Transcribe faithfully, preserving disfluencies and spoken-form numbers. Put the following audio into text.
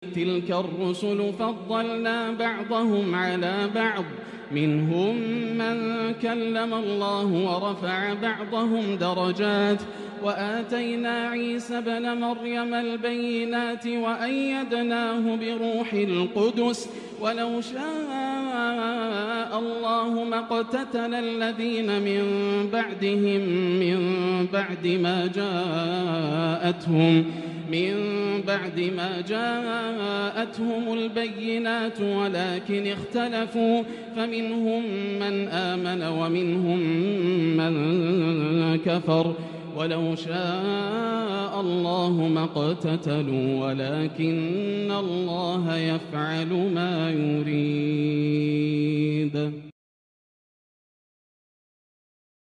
تلك الرسل فضلنا بعضهم على بعض منهم من كلم الله ورفع بعضهم درجات وآتينا عيسى ابن مريم البينات وأيدناه بروح القدس ولو شاء الله ما اقتتل الذين من بعدهم من بعد ما جاءتهم من بعد ما جاءتهم البينات ولكن اختلفوا فمنهم من آمن ومنهم من كفر ولو شاء الله ما اقتتلوا ولكن الله يفعل ما يريد.